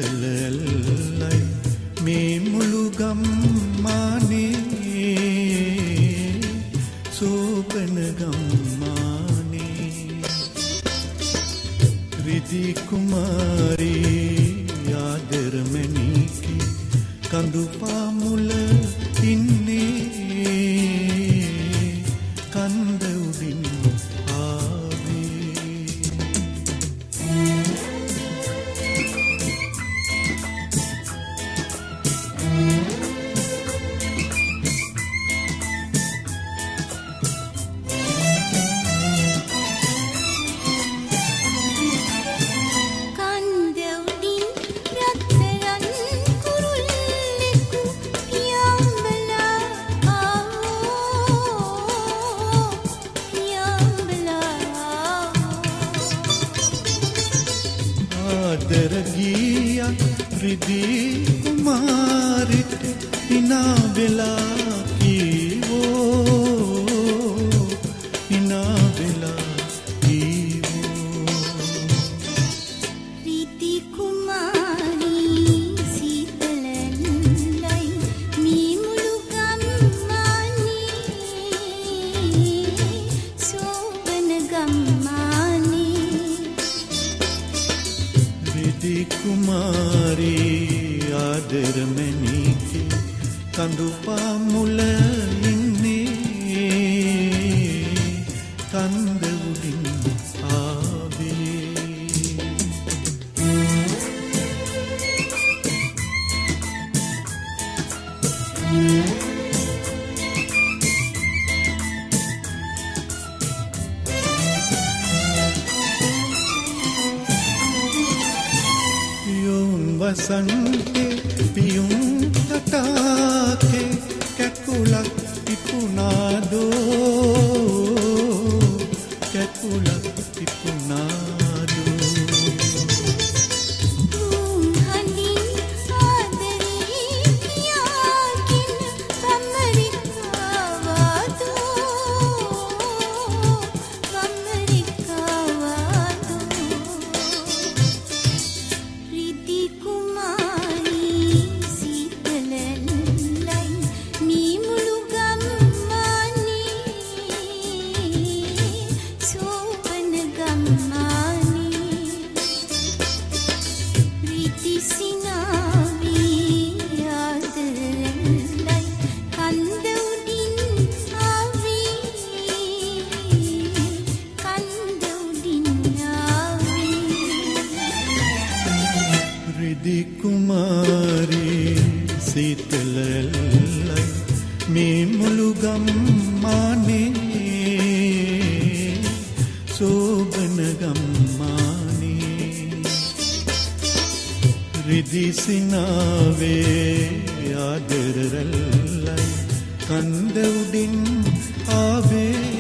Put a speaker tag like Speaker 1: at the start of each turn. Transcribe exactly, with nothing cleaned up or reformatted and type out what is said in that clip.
Speaker 1: සීතලයි මේ මුළු ගම්මානේ සෝපන ගම්මානේ රිදී කුමාරී ආදර මැණිකේ කඳු පාමුල ඉන්නේ කන්ද උඩින් ආදර ගියා රිදී කුමාරිට හිනා වෙලා කීවෝ හිනා වෙලා කීවෝ
Speaker 2: රිදී කුමාරී සීතලයි මේ මුළු ගම්මානේ සෝබන ගම්මානේ
Speaker 1: රිදී කුමාරී ආදර මැණිකේ කඳු පාමුල ඉන්නේ කන්ද උඩින් ආවේ වසන්තේ පියුම් තටාකේ කැකුලක් පිපුනාදෝ කැකුලක් පිපුනාදෝ රිදී කුමාරී සීතලයි මේ මුළු ගම්මානේ සෝබන ගම්මානේ රිදී සිනාවේ ආදර රැල්ලයි කන්ද උඩින් ආවේ